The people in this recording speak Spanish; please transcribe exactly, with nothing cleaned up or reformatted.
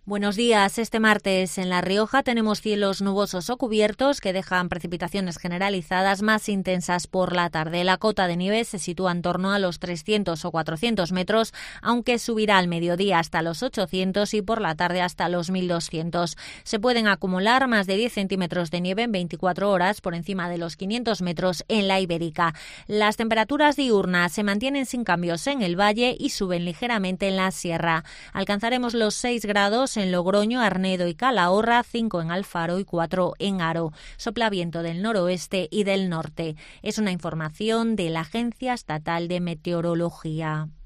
Buenos días. Este martes en La Rioja tenemos cielos nubosos o cubiertos que dejan precipitaciones generalizadas más intensas por la tarde. La cota de nieve se sitúa en torno a los trescientos o cuatrocientos metros, aunque subirá al mediodía hasta los ochocientos y por la tarde hasta los mil doscientos. Se pueden acumular más de diez centímetros de nieve en veinticuatro horas por encima de los quinientos metros en la Ibérica. Las temperaturas diurnas se mantienen sin cambios en el valle y suben ligeramente en la sierra. Alcanzaremos los seis grados en Logroño, Arnedo y Calahorra, cinco en Alfaro y cuatro en Haro. Sopla viento del noroeste y del norte. Es una información de la Agencia Estatal de Meteorología.